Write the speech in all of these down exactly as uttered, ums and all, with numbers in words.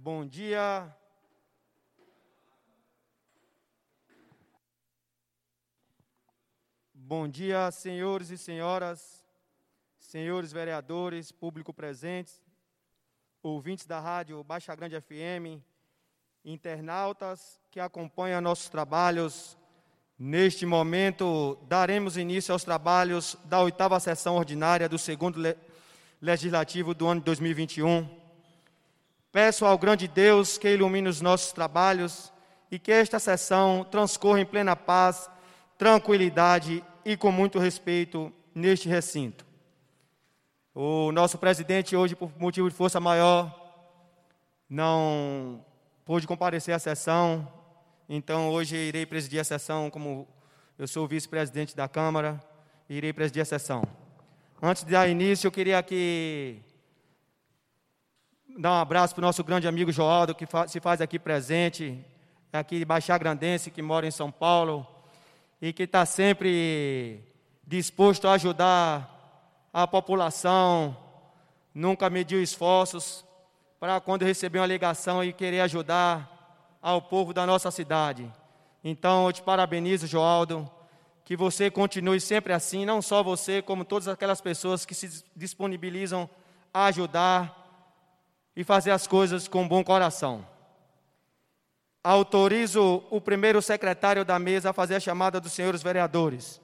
Bom dia. Bom dia, senhores e senhoras, senhores vereadores, público presentes, ouvintes da rádio Baixa Grande F M, internautas que acompanham nossos trabalhos. Neste momento, daremos início aos trabalhos da oitava sessão ordinária do segundo le- legislativo do ano de dois mil e vinte e um. Peço ao grande Deus que ilumine os nossos trabalhos e que esta sessão transcorra em plena paz, tranquilidade e com muito respeito neste recinto. O nosso presidente hoje, por motivo de força maior, não pôde comparecer à sessão, então hoje irei presidir a sessão como eu sou o vice-presidente da Câmara, irei presidir a sessão. Antes de dar início, eu queria aqui dar um abraço para o nosso grande amigo Joaldo, que fa- se faz aqui presente, é aqui de Baixar Grandense, que mora em São Paulo, e que está sempre disposto a ajudar a população, nunca mediu esforços para quando receber uma ligação e querer ajudar ao povo da nossa cidade. Então, eu te parabenizo, Joaldo, que você continue sempre assim, não só você, como todas aquelas pessoas que se disponibilizam a ajudar e fazer as coisas com bom coração. Autorizo o primeiro secretário da mesa a fazer a chamada dos senhores vereadores.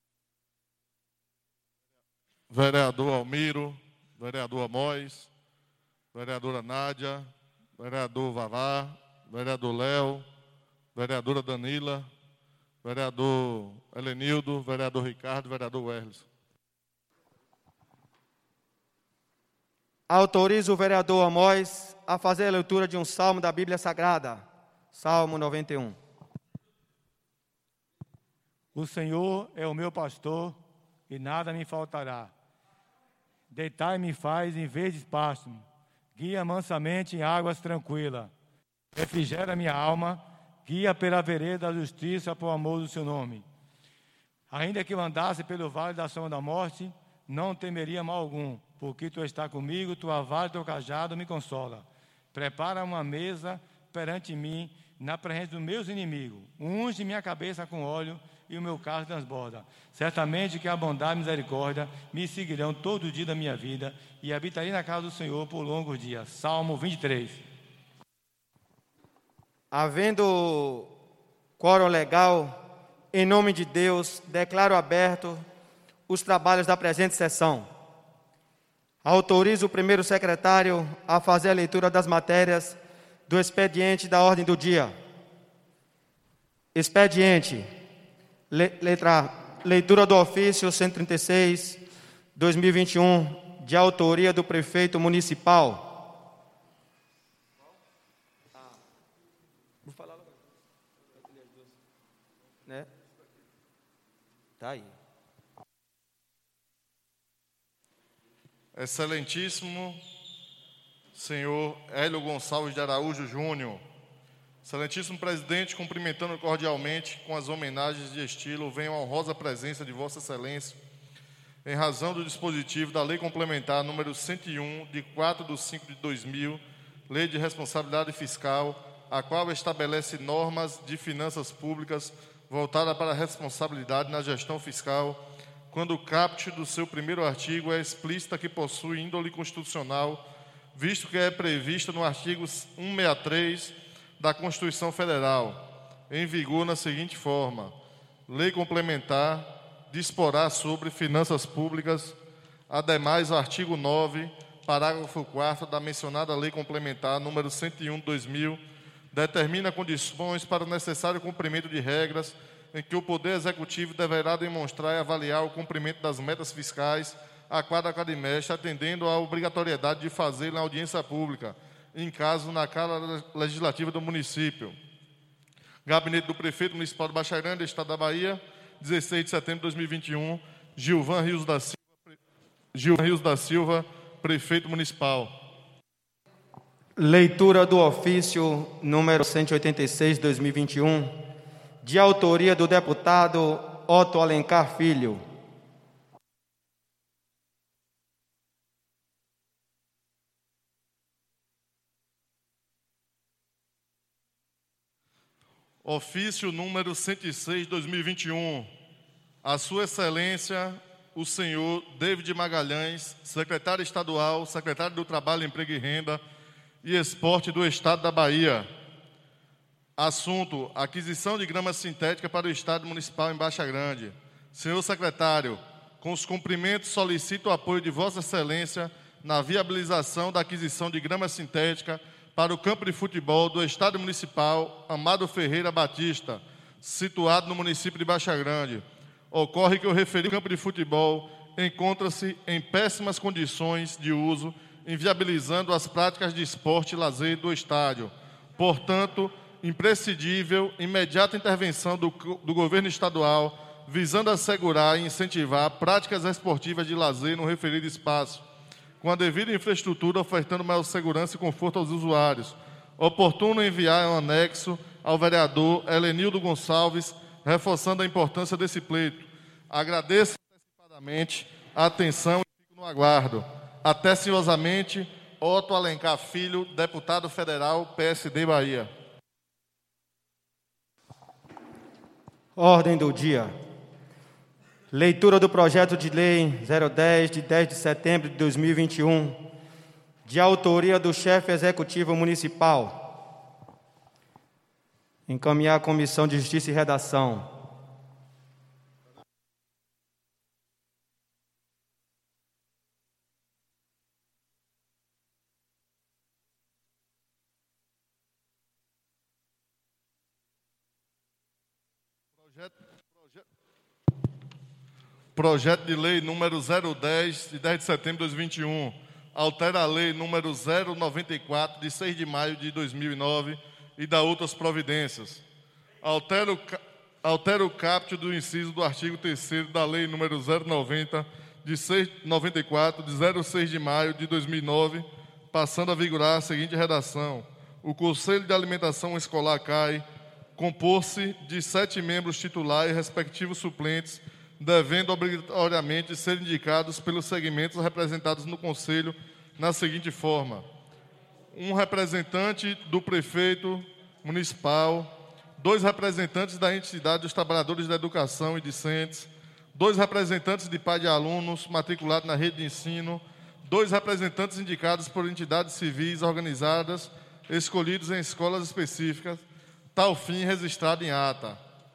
Vereador Almiro, vereador Amós, vereadora Nádia, vereador Vavá, vereador Léo, vereadora Danila, vereador Helenildo, vereador Ricardo, vereador Werlis. Autorizo o vereador Amós a fazer a leitura de um salmo da Bíblia Sagrada. Salmo noventa e um. O Senhor é o meu pastor e nada me faltará. Deitar-me faz em verdes pastos, guia mansamente em águas tranquilas. Refrigera minha alma, guia pela vereda da justiça por amor do seu nome. Ainda que eu andasse pelo vale da sombra da morte, não temeria mal algum, porque tu estás comigo, tua vara e teu cajado me consola. Prepara uma mesa perante mim, na presença dos meus inimigos. Unge minha cabeça com óleo e o meu cálice transborda. Certamente que a bondade e a misericórdia me seguirão todo o dia da minha vida e habitarei na casa do Senhor por longos dias. Salmo vinte e três. Havendo quórum legal, em nome de Deus, declaro aberto os trabalhos da presente sessão. Autorizo o primeiro secretário a fazer a leitura das matérias do expediente da ordem do dia. Expediente, le, letra A, leitura do ofício cento e trinta e seis, dois mil e vinte e um, de autoria do prefeito municipal. Vou falar logo. Né? Tá aí. Excelentíssimo senhor Hélio Gonçalves de Araújo Júnior, excelentíssimo presidente, cumprimentando cordialmente com as homenagens de estilo, venho a honrosa presença de Vossa Excelência, em razão do dispositivo da Lei Complementar número cento e um, de quatro de cinco de dois mil, Lei de Responsabilidade Fiscal, a qual estabelece normas de finanças públicas voltada para a responsabilidade na gestão fiscal, quando o caput do seu primeiro artigo é explícita que possui índole constitucional, visto que é prevista no artigo cento e sessenta e três da Constituição Federal, em vigor na seguinte forma: Lei complementar disporá sobre finanças públicas. Ademais, o artigo nove, parágrafo quarto da mencionada Lei Complementar número cento e um de dois mil, determina condições para o necessário cumprimento de regras em que o Poder Executivo deverá demonstrar e avaliar o cumprimento das metas fiscais a cada quadrimestre, atendendo à obrigatoriedade de fazê-lo na audiência pública, em caso na Câmara Legislativa do município. Gabinete do Prefeito Municipal de Baixa Grande, Estado da Bahia, dezesseis de setembro de dois mil e vinte e um, Gilvan Rios da Silva, Gilvan Rios da Silva, Prefeito Municipal. Leitura do ofício número cento e oitenta e seis de dois mil e vinte e um, de autoria do deputado Otto Alencar Filho. Ofício número cento e seis, dois mil e vinte e um. A Sua Excelência, o senhor David Magalhães, secretário estadual, secretário do Trabalho, Emprego e Renda e Esporte do Estado da Bahia. Assunto: aquisição de grama sintética para o Estado Municipal em Baixa Grande. Senhor secretário, com os cumprimentos, solicito o apoio de Vossa Excelência na viabilização da aquisição de grama sintética para o campo de futebol do Estádio Municipal Amado Ferreira Batista, situado no município de Baixa Grande. Ocorre que o referido campo de futebol encontra-se em péssimas condições de uso, inviabilizando as práticas de esporte e lazer do estádio. Portanto, imprescindível imediata intervenção do, do governo estadual, visando assegurar e incentivar práticas esportivas de lazer no referido espaço, com a devida infraestrutura, ofertando maior segurança e conforto aos usuários. Oportuno enviar um anexo ao vereador Helenildo Gonçalves, reforçando a importância desse pleito. Agradeço antecipadamente a atenção e fico no aguardo. Atenciosamente, Otto Alencar Filho, deputado federal, P S D Bahia. Ordem do dia. Leitura do projeto de lei zero dez, de dez de setembro de dois mil e vinte e um, de autoria do chefe executivo municipal. Encaminhar à Comissão de Justiça e Redação. Projeto de lei número zero dez, de dez de setembro de dois mil e vinte e um, altera a lei número zero noventa e quatro, de seis de maio de dois mil e nove, e dá outras providências. Altera o, altera o caput do inciso do artigo terceiro da lei número zero noventa, de seis de noventa e quatro, de zero seis de maio de dois mil e nove, passando a vigorar a seguinte redação: o Conselho de Alimentação Escolar C A I compor-se de sete membros titulares e respectivos suplentes, devendo obrigatoriamente ser indicados pelos segmentos representados no Conselho na seguinte forma: um representante do prefeito municipal, dois representantes da entidade dos trabalhadores da educação e discentes, dois representantes de pai de alunos matriculados na rede de ensino, dois representantes indicados por entidades civis organizadas, escolhidos em escolas específicas, tal fim registrado em ata.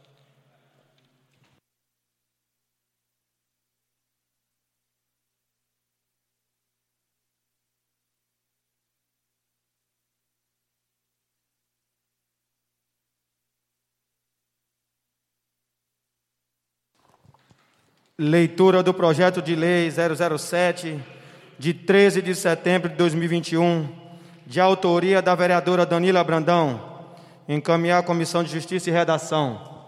Leitura do projeto de lei zero zero sete, de treze de setembro de dois mil e vinte e um, de autoria da vereadora Danila Brandão. Encaminhar à Comissão de Justiça e Redação.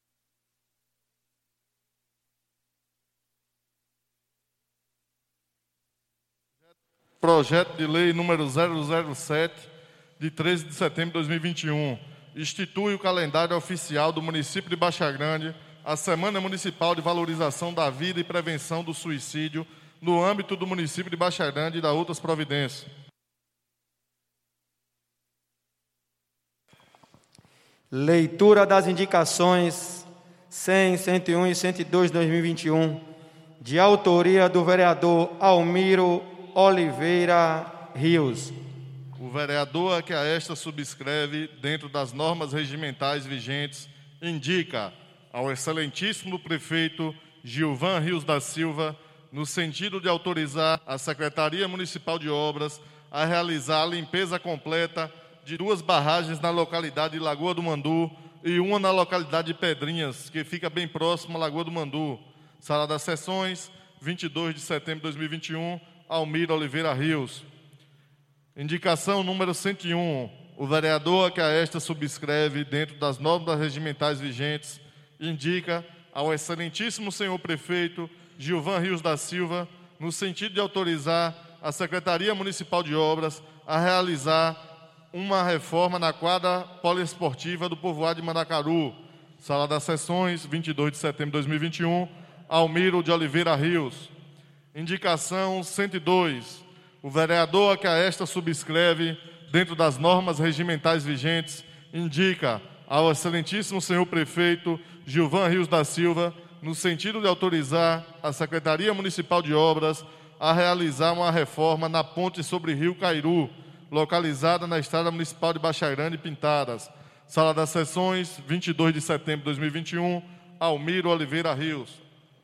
Projeto de lei número zero zero sete, de treze de setembro de dois mil e vinte e um, institui o calendário oficial do município de Baixa Grande, a Semana Municipal de Valorização da Vida e Prevenção do Suicídio, no âmbito do município de Baixa Grande e da outras providências. Leitura das indicações cem, cento e um e cento e dois de dois mil e vinte e um, de autoria do vereador Almiro Oliveira Rios. O vereador a que a esta subscreve, dentro das normas regimentais vigentes, indica ao excelentíssimo prefeito Gilvan Rios da Silva, no sentido de autorizar a Secretaria Municipal de Obras a realizar a limpeza completa de duas barragens na localidade de Lagoa do Mandu e uma na localidade de Pedrinhas, que fica bem próximo à Lagoa do Mandu. Sala das Sessões, vinte e dois de setembro de dois mil e vinte e um, Almiro Oliveira Rios. Indicação número cento e um. O vereador a que a esta subscreve, dentro das normas regimentais vigentes, indica ao excelentíssimo senhor prefeito Gilvan Rios da Silva, no sentido de autorizar a Secretaria Municipal de Obras a realizar uma reforma na quadra poliesportiva do povoado de Mandacaru. Sala das Sessões, vinte e dois de setembro de dois mil e vinte e um, Almiro de Oliveira Rios. Indicação cento e dois. O vereador a que a esta subscreve, dentro das normas regimentais vigentes, indica ao excelentíssimo senhor prefeito Gilvan Rios da Silva, no sentido de autorizar a Secretaria Municipal de Obras a realizar uma reforma na ponte sobre Rio Cairu, localizada na Estrada Municipal de Baixa Grande, Pintadas. Sala das Sessões, vinte e dois de setembro de dois mil e vinte e um, Almiro Oliveira Rios.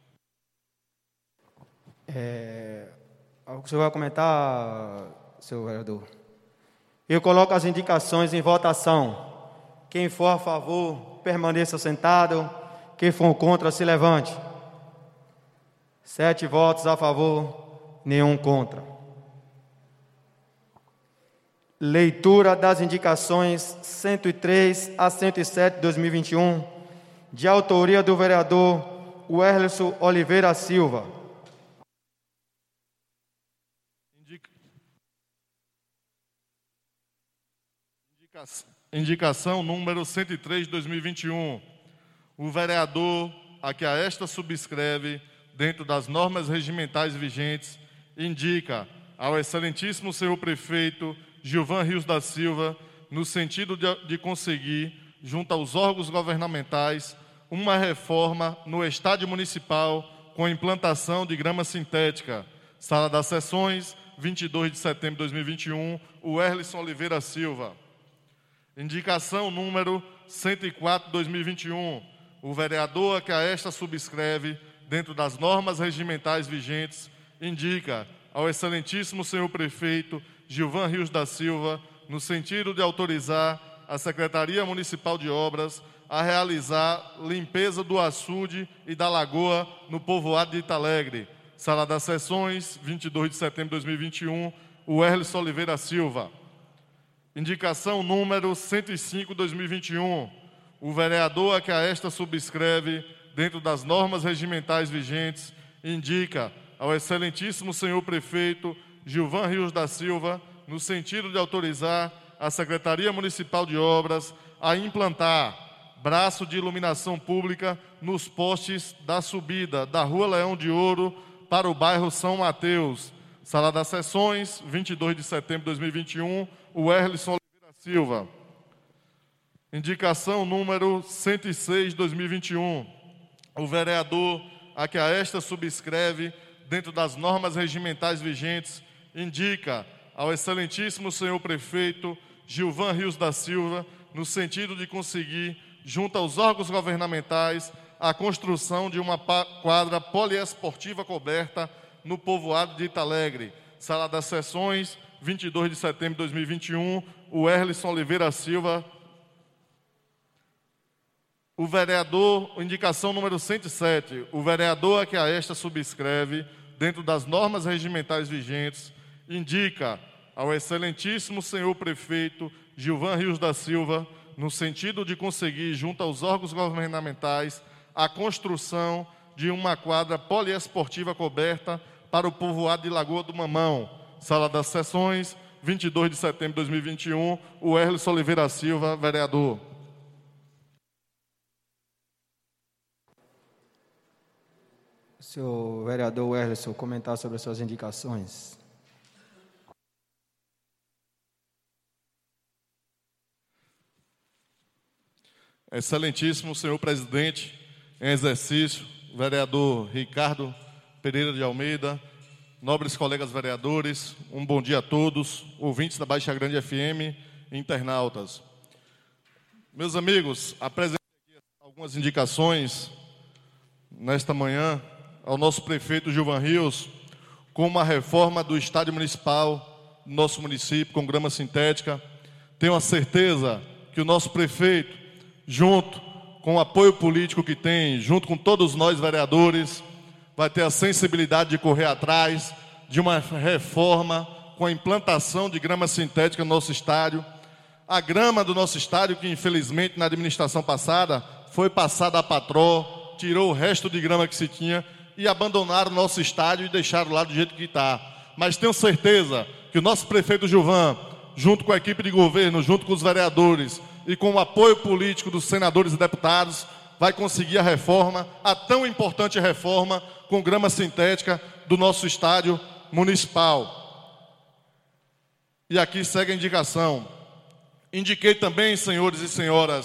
É, o senhor vai comentar, senhor vereador? Eu coloco as indicações em votação. Quem for a favor, permaneça sentado. Quem for contra, se levante. Sete votos a favor, nenhum contra. Leitura das indicações cento e três a cento e sete de dois mil e vinte e um, de autoria do vereador Werlerson Oliveira Silva. Indicação número cento e três de dois mil e vinte e um. O vereador a que a esta subscreve, dentro das normas regimentais vigentes, indica ao excelentíssimo senhor prefeito Gilvan Rios da Silva, no sentido de, de conseguir, junto aos órgãos governamentais, uma reforma no estádio municipal com implantação de grama sintética. Sala das Sessões, vinte e dois de setembro de dois mil e vinte e um, o Werlerson Oliveira Silva. Indicação número cento e quatro de dois mil e vinte e um. O vereador a que a esta subscreve, dentro das normas regimentais vigentes, indica ao excelentíssimo senhor prefeito Gilvan Rios da Silva, no sentido de autorizar a Secretaria Municipal de Obras a realizar limpeza do açude e da lagoa no povoado de Italegre. Sala das Sessões, vinte e dois de setembro de dois mil e vinte e um, o Werlerson Oliveira Silva. Indicação número cento e cinco de dois mil e vinte e um. O vereador a que a esta subscreve, dentro das normas regimentais vigentes, indica ao excelentíssimo senhor prefeito Gilvan Rios da Silva, no sentido de autorizar a Secretaria Municipal de Obras a implantar braço de iluminação pública nos postes da subida da Rua Leão de Ouro para o bairro São Mateus. Sala das Sessões, vinte e dois de setembro de dois mil e vinte e um, o Werlerson Oliveira Silva. Indicação número cento e seis de dois mil e vinte e um. O vereador a que a esta subscreve, dentro das normas regimentais vigentes, indica ao excelentíssimo senhor prefeito Gilvan Rios da Silva, no sentido de conseguir, junto aos órgãos governamentais, a construção de uma quadra poliesportiva coberta no povoado de Italegre. Sala das Sessões, vinte e dois de setembro de dois mil e vinte e um, o Werlerson Oliveira Silva. O vereador, indicação número cento e sete, o vereador a que a esta subscreve, dentro das normas regimentais vigentes, indica ao excelentíssimo senhor prefeito Gilvan Rios da Silva, no sentido de conseguir, junto aos órgãos governamentais, a construção de uma quadra poliesportiva coberta para o povoado de Lagoa do Mamão. Sala das Sessões, vinte e dois de setembro de dois mil e vinte e um, o Werlerson Oliveira Silva, vereador. Senhor vereador Werlerson, comentar sobre as suas indicações. Excelentíssimo senhor presidente em exercício, vereador Ricardo Pereira de Almeida, nobres colegas vereadores, um bom dia a todos, ouvintes da Baixa Grande F M, internautas. Meus amigos, apresento aqui algumas indicações nesta manhã ao nosso prefeito Gilvan Rios, com uma reforma do estádio municipal do nosso município, com grama sintética. Tenho a certeza que o nosso prefeito, junto com o apoio político que tem, junto com todos nós vereadores, vai ter a sensibilidade de correr atrás de uma reforma com a implantação de grama sintética no nosso estádio. A grama do nosso estádio, que infelizmente na administração passada foi passada a patró, tirou o resto de grama que se tinha e abandonaram o nosso estádio e deixaram lá do jeito que está. Mas tenho certeza que o nosso prefeito Gilvan, junto com a equipe de governo, junto com os vereadores e com o apoio político dos senadores e deputados, vai conseguir a reforma, a tão importante reforma com grama sintética do nosso estádio municipal. E aqui segue a indicação. Indiquei também, senhores e senhoras,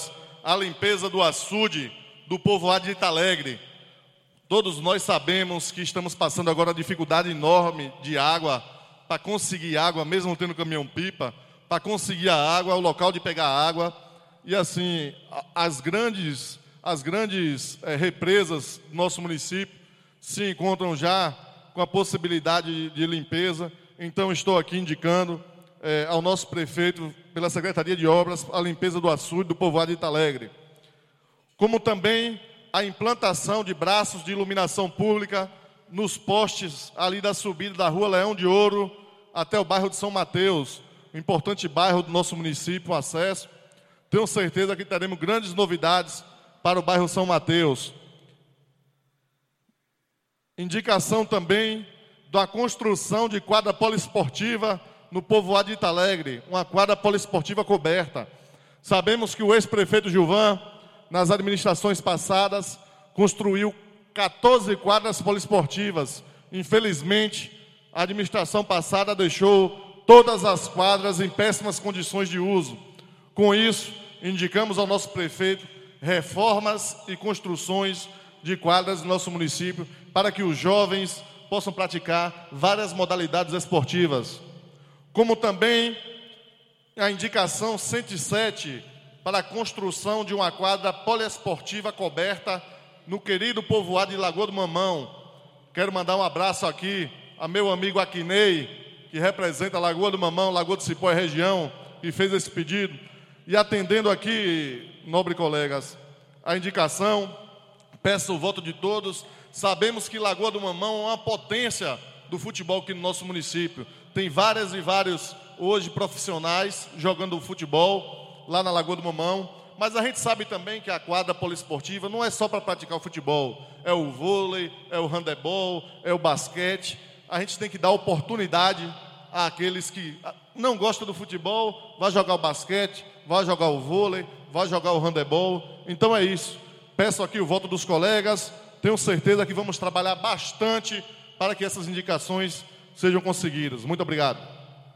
a limpeza do açude do povoado de Italegre. Todos nós sabemos que estamos passando agora dificuldade enorme de água, para conseguir água, mesmo tendo caminhão-pipa, para conseguir a água, o local de pegar água. E assim, as grandes, as grandes é, represas do nosso município se encontram já com a possibilidade de limpeza. Então, estou aqui indicando é, ao nosso prefeito, pela Secretaria de Obras, a limpeza do açude do povoado de Italegre. Como também a implantação de braços de iluminação pública nos postes ali da subida da Rua Leão de Ouro até o bairro de São Mateus, um importante bairro do nosso município, o acesso. Tenho certeza que teremos grandes novidades para o bairro São Mateus. Indicação também da construção de quadra poliesportiva no povoado de Italegre, uma quadra poliesportiva coberta. Sabemos que o ex-prefeito Gilvan, nas administrações passadas, construiu quatorze quadras poliesportivas. Infelizmente, a administração passada deixou todas as quadras em péssimas condições de uso. Com isso, indicamos ao nosso prefeito reformas e construções de quadras no nosso município para que os jovens possam praticar várias modalidades esportivas. Como também a indicação cento e sete para a construção de uma quadra poliesportiva coberta no querido povoado de Lagoa do Mamão. Quero mandar um abraço aqui a meu amigo Aquinei, que representa Lagoa do Mamão, Lagoa do Cipó e região, que fez esse pedido. E atendendo aqui, nobre colegas, a indicação, peço o voto de todos. Sabemos que Lagoa do Mamão é uma potência do futebol aqui no nosso município. Tem várias e vários, hoje, profissionais jogando futebol lá na Lagoa do Mamão, mas a gente sabe também que a quadra poliesportiva não é só para praticar o futebol, é o vôlei, é o handebol, é o basquete. A gente tem que dar oportunidade àqueles que não gostam do futebol, vai jogar o basquete, vai jogar o vôlei, vai jogar o handebol. Então é isso, peço aqui o voto dos colegas, tenho certeza que vamos trabalhar bastante para que essas indicações sejam conseguidas. Muito obrigado.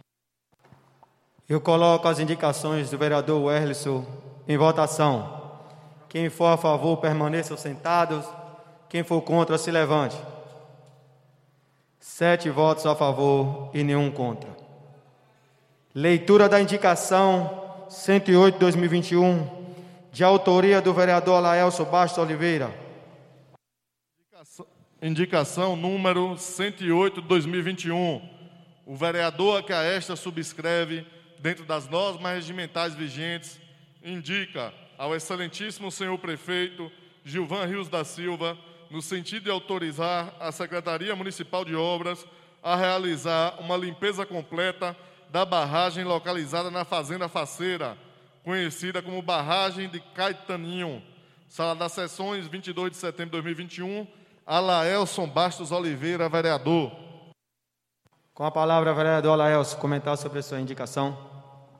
Eu coloco as indicações do vereador Werlison em votação. Quem for a favor, permaneçam sentados. Quem for contra, se levante. Sete votos a favor e nenhum contra. Leitura da indicação cento e oito de dois mil e vinte e um, de autoria do vereador Alaelso Bastos Oliveira. Indicação, indicação número cento e oito de dois mil e vinte e um. O vereador que a esta subscreve, dentro das normas regimentais vigentes, indica ao excelentíssimo senhor prefeito Gilvan Rios da Silva, no sentido de autorizar a Secretaria Municipal de Obras a realizar uma limpeza completa da barragem localizada na Fazenda Faceira, conhecida como Barragem de Caetaninho, sala das sessões, vinte e dois de setembro de dois mil e vinte e um, Alaelson Bastos Oliveira, vereador. Com a palavra, vereador Alaelson, comentar sobre a sua indicação.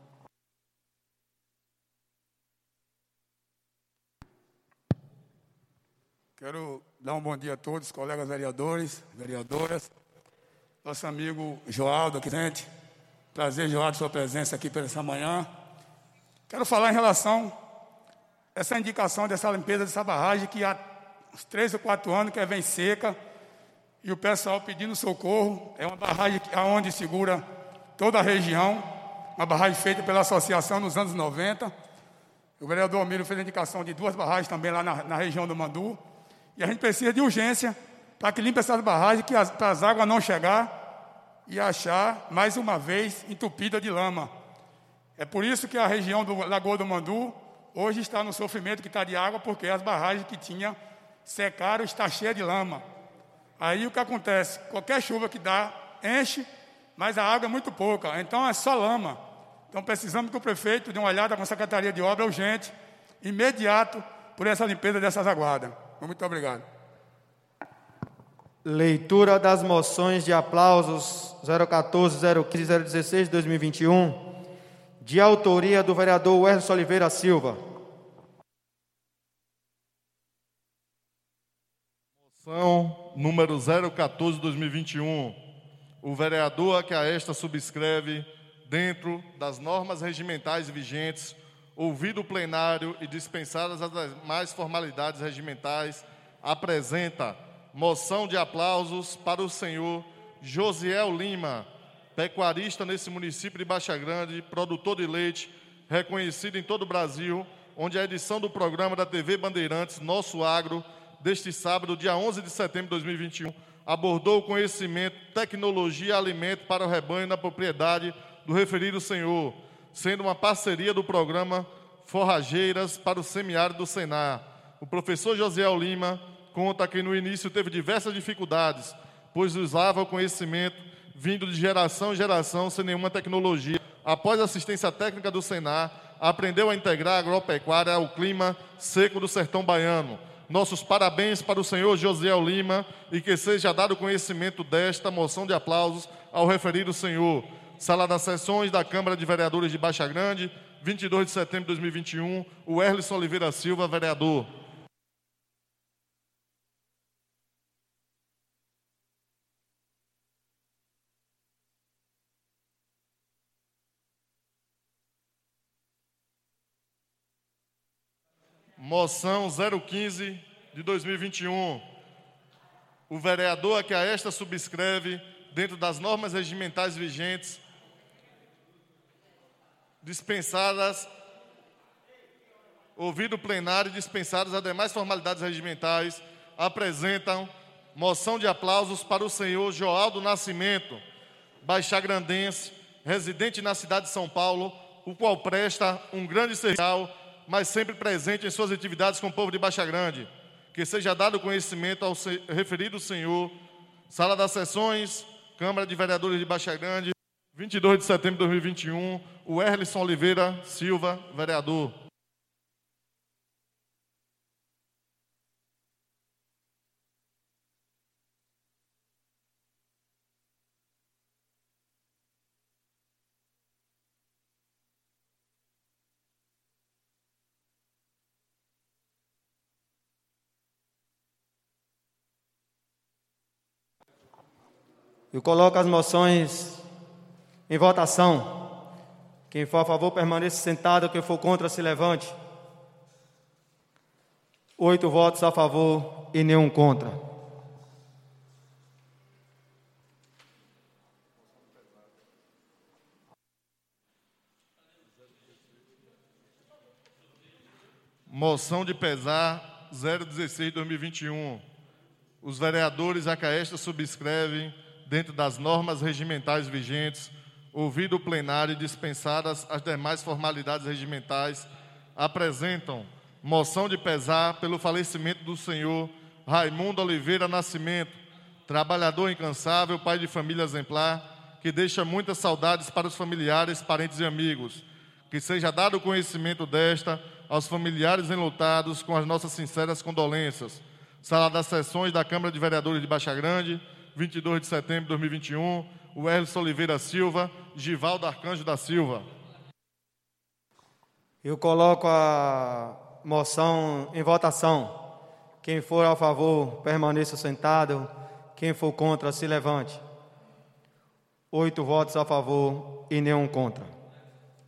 Quero dar um bom dia a todos, colegas vereadores, vereadoras, nosso amigo Joaldo aqui presente. Prazer, Joaldo, sua presença aqui essa manhã. Quero falar em relação a essa indicação dessa limpeza dessa barragem que há uns três ou quatro anos que vem seca e o pessoal pedindo socorro. É uma barragem onde segura toda a região, uma barragem feita pela associação nos anos noventa. O vereador Almiro fez a indicação de duas barragens também lá na, na região do Mandu. E a gente precisa de urgência para que limpe essas barragens, que as, para as águas não chegar e achar, mais uma vez, entupida de lama. É por isso que a região do Lagoa do Mandu hoje está no sofrimento que está de água, porque as barragens que tinha secaram, está cheia de lama. Aí o que acontece? Qualquer chuva que dá, enche, mas a água é muito pouca, então é só lama. Então precisamos que o prefeito dê uma olhada com a Secretaria de Obra urgente, imediato, por essa limpeza dessas aguadas. Muito obrigado. Leitura das moções de aplausos zero quatorze, zero quinze, zero dezesseis de dois mil e vinte e um, de autoria do vereador Werlison Oliveira Silva. Moção número zero quatorze de dois mil e vinte e um. O vereador que a esta subscreve, dentro das normas regimentais vigentes, ouvido o plenário e dispensadas as demais formalidades regimentais, apresenta moção de aplausos para o senhor Josiel Lima, pecuarista nesse município de Baixa Grande, produtor de leite, reconhecido em todo o Brasil, onde a edição do programa da T V Bandeirantes Nosso Agro, deste sábado, dia onze de setembro de dois mil e vinte e um, abordou o conhecimento, tecnologia e alimento para o rebanho na propriedade do referido senhor, sendo uma parceria do programa Forrageiras para o Semiárido do Senar. O professor Josiel Lima conta que no início teve diversas dificuldades, pois usava o conhecimento vindo de geração em geração sem nenhuma tecnologia. Após a assistência técnica do Senar, aprendeu a integrar a agropecuária ao clima seco do sertão baiano. Nossos parabéns para o senhor Josiel Lima e que seja dado conhecimento desta moção de aplausos ao referido senhor. Sala das Sessões da Câmara de Vereadores de Baixa Grande, vinte e dois de setembro de dois mil e vinte e um, o Erlisson Oliveira Silva, vereador. Moção zero quinze de dois mil e vinte e um. O vereador a que a esta subscreve, dentro das normas regimentais vigentes, dispensadas, ouvido o plenário e dispensadas as demais formalidades regimentais, apresentam moção de aplausos para o senhor Joaldo Nascimento, baixagrandense, residente na cidade de São Paulo, o qual presta um grande serviço, mas sempre presente em suas atividades com o povo de Baixa Grande. Que seja dado conhecimento ao referido senhor. Sala das Sessões, Câmara de Vereadores de Baixa Grande, vinte e dois de setembro de dois mil e vinte e um, o Erlisson Oliveira Silva, vereador. Eu coloco as moções em votação. Quem for a favor, permaneça sentado. Quem for contra, se levante. Oito votos a favor e nenhum contra. Moção de pesar zero dezesseis de dois mil e vinte e um. Os vereadores a que esta subscrevem, dentro das normas regimentais vigentes, ouvido o plenário e dispensadas as demais formalidades regimentais, apresentam moção de pesar pelo falecimento do senhor Raimundo Oliveira Nascimento, trabalhador incansável, pai de família exemplar, que deixa muitas saudades para os familiares, parentes e amigos. Que seja dado conhecimento desta aos familiares enlutados com as nossas sinceras condolências. Sala das Sessões da Câmara de Vereadores de Baixa Grande, vinte e dois de setembro de dois mil e vinte e um, o Erlisson Oliveira Silva, Givaldo Arcanjo da Silva. Eu coloco a moção em votação. Quem for a favor, permaneça sentado. Quem for contra, se levante. Oito votos a favor e nenhum contra.